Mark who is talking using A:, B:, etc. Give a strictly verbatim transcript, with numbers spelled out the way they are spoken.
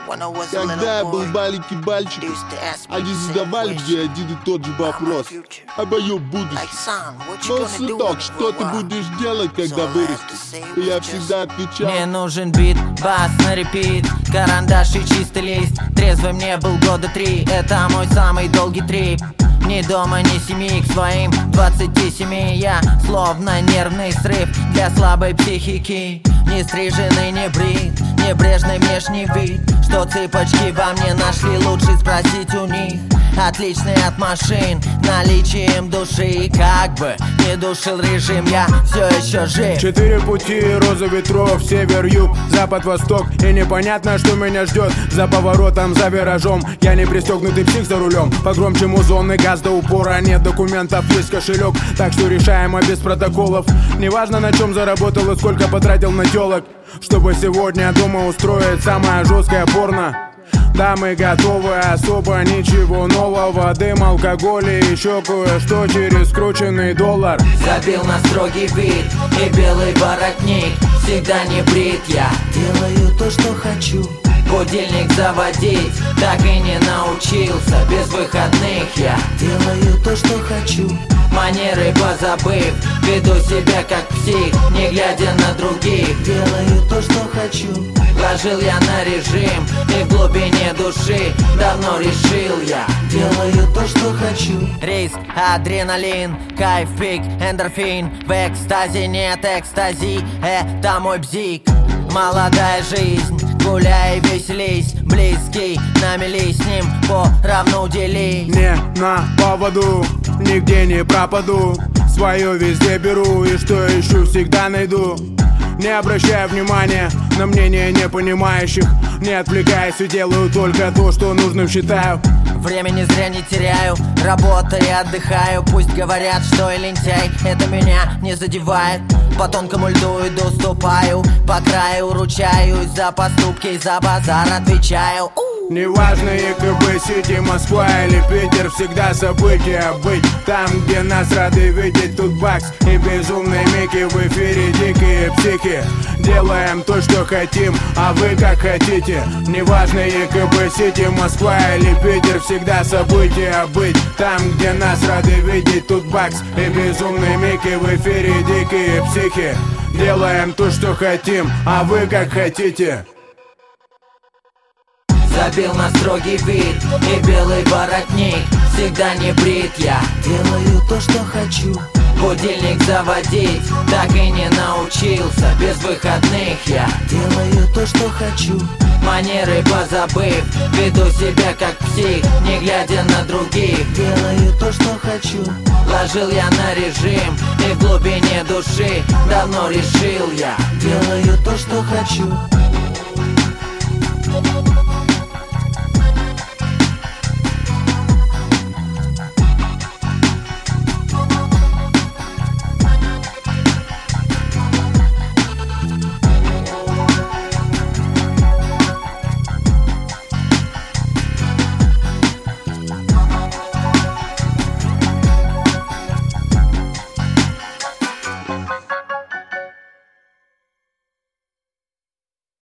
A: Когда я был маленький мальчик, они задавали мне один и тот же вопрос о моем будущем. Мол, сынок, что ты будешь делать, когда вырастешь? И я всегда отвечал:
B: мне нужен бит, бас на репит, карандаш и чистый лист. Трезвый мне был года три, это мой самый долгий трип. Ни дома, ни семьи, к своим двадцати семи я словно нервный срыв для слабой психики. Не стриженный, не брит, небрежный внешний вид. Что цыпочки во мне нашли, лучше спросить у них. Отличный от машин, наличием души. Как бы не душил режим, я все еще жив.
C: Четыре пути, роза ветров, север, юг, запад, восток. И непонятно, что меня ждет за поворотом, за виражом. Я не пристегнутый псих за рулем. Погромче музон и газ до упора. Нет документов, есть кошелек, так что решаемо без протоколов. Неважно, на чем заработал и сколько потратил на телок, чтобы сегодня дома устроить самое жесткое порно. Да, мы готовы, особо ничего нового. Дым, алкоголь и еще кое-что через скрученный доллар.
B: Забил на строгий вид и белый воротник. Всегда не брит, я делаю то, что хочу. Будильник заводить так и не научился. Без выходных я делаю то, что хочу. Манеры позабыв, веду себя как псих, не глядя на других. Делаю то, что хочу. Вложил я на режим, и в глубине души давно решил я. Делаю то, что хочу. Риск, адреналин, кайф, пик, эндорфин. В экстазе нет экстази, это мой бзик. Молодая жизнь, гуляй, веселись. Близкий, на мели с ним поравну делись.
C: Не на поводу, нигде не пропаду. Свое везде беру, и что ищу, всегда найду. Не обращая внимания на мнение непонимающих. Не отвлекаясь и делаю только то, что нужным считаю.
B: Времени зря не теряю, работаю и отдыхаю. Пусть говорят, что я лентяй, это меня не задевает. По тонкому льду иду, ступаю, по краю ручаюсь. За поступки, за базар отвечаю.
C: Неважно, ЕКБ, Сити, Москва или Питер, всегда события быть. Там, где нас рады видеть, тут бакс и безумные мики. В эфире дикие психи. Делаем то, что хотим, а вы как хотите. Неважно, ЕКБ, Сити, Москва или Питер, всегда события быть. Там, где нас рады видеть, тут бакс и безумные мики. В эфире дикие психи. Делаем то, что хотим, а вы как хотите.
B: Забил на строгий вид и белый воротник. Всегда не брит, я делаю то, что хочу. Будильник заводить так и не научился. Без выходных я делаю то, что хочу. Манеры позабыв, веду себя как псих, не глядя на других. Делаю то, что хочу. Вложил я на режим, и в глубине души давно решил я. Делаю то, что хочу.